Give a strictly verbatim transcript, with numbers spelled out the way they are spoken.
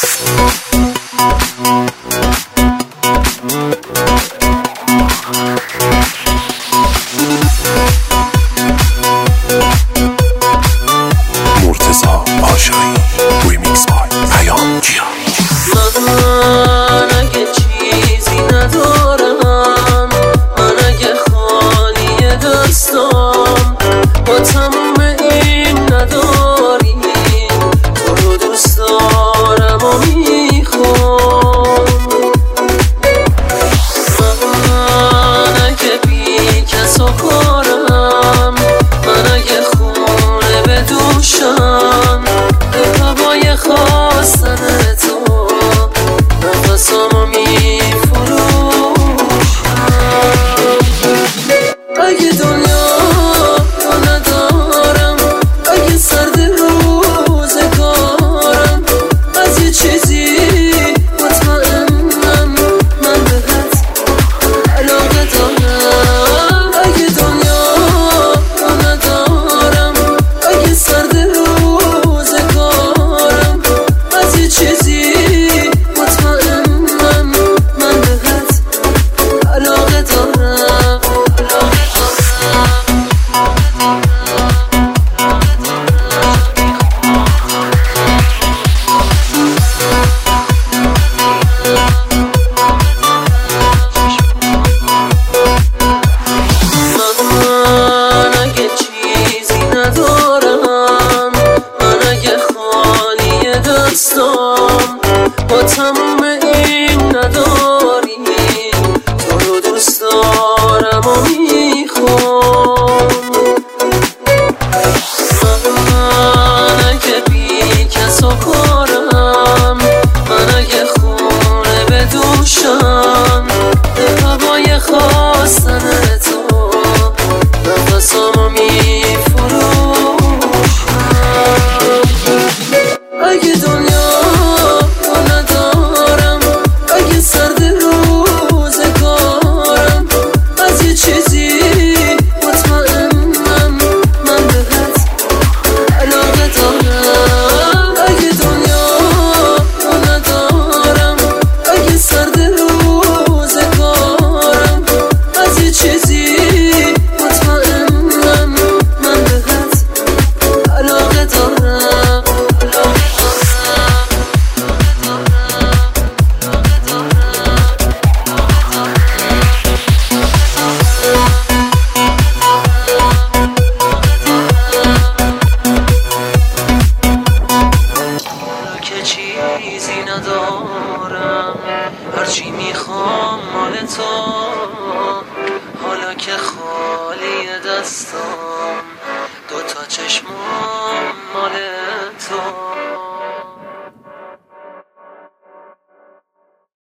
با تموم این نداری، تو رو دوست دارم و میخوام. من اگه بی کس و کارم، من اگه خونه بدوشم، به هوای خواستن تو نفسامو میفروشم. اگه دنیا چیزی ندارم، هرچی میخوام مال تو، حالا که خالی دستم، دوتا چشمام مال